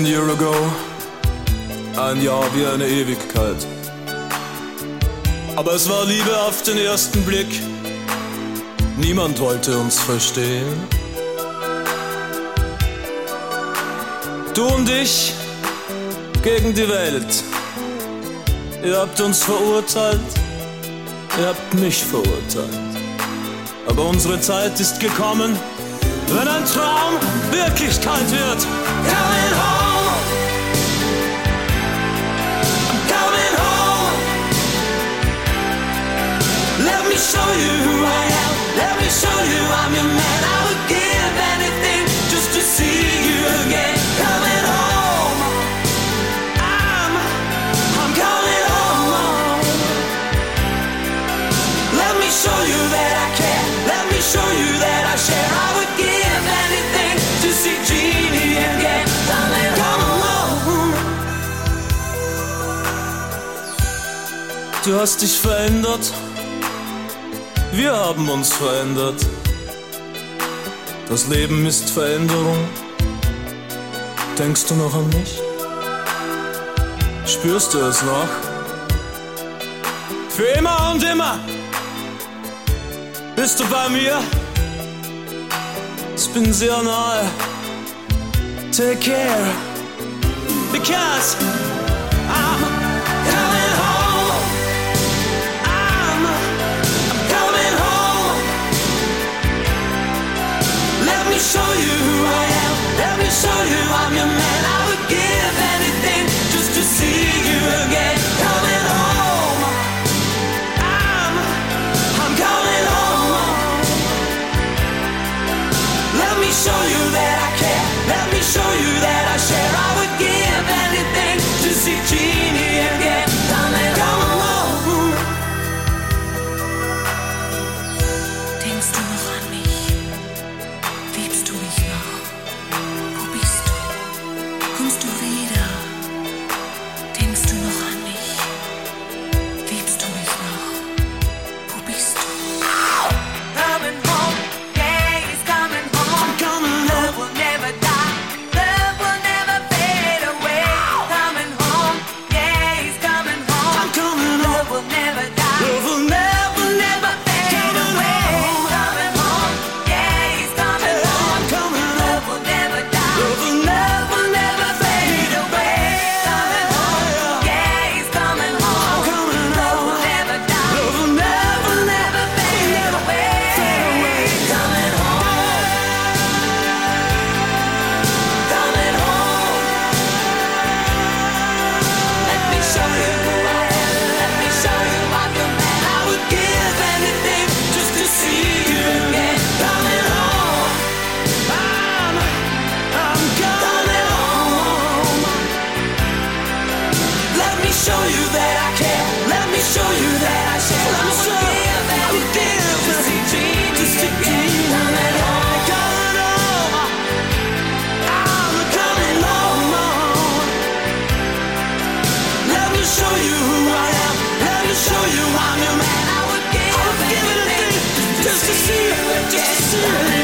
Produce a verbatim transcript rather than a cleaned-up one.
One year ago, ein Jahr wie eine Ewigkeit. Aber es war Liebe auf den ersten Blick, niemand wollte uns verstehen. Du und ich gegen die Welt, ihr habt uns verurteilt, ihr habt mich verurteilt. Aber unsere Zeit ist gekommen, wenn ein Traum Wirklichkeit wird. Coming home, I'm coming home. Let me show you who I am, let me show you I'm your man. I would give anything just to see you again. Coming home, I'm, I'm coming home. Let me show you that I care, let me show you that I share. I would give anything to see Jeannie again. Coming home. Du hast dich verändert, wir haben uns verändert. Das Leben ist Veränderung. Denkst du noch an mich? Spürst du es noch? Für immer und immer bist du bei mir? Ich bin sehr nahe. Take care, because I'm coming home. I'm, I'm coming home. Let me show you who I am, let me show you I'm your man. I would give anything just to see you again. Coming home. I'm, I'm coming home. Let me show you that I care, let me show you that I share. I would give anything to see Jeannie again. Coming home. Denkst du noch an mich? Liebst du mich noch? Wo bist du? Kommst du wieder? Denkst du noch an mich? Liebst du mich noch? Wo bist du? Coming home, yeah, he's coming home. Love will never die, love will never fade away. Coming home, yeah, he's coming home. Love will never die, love will never, never fade away. Coming home, yeah, he's coming home. Love will never die, love will never, never fade away. Coming home, yeah, he's coming home. Love will never die, love will never, never fade away. Coming home, coming home. Let me show you who I am, let me show you I'm your man. I would give anything just to see you again. Coming home, I'm, I'm coming home. Let me show you that I care, let me show you that I share. I would give anything to see Jeannie again. Coming home, coming home. I'm coming home. Let me show you who I am, let me show you I'm your man. I would give anything just to see you again.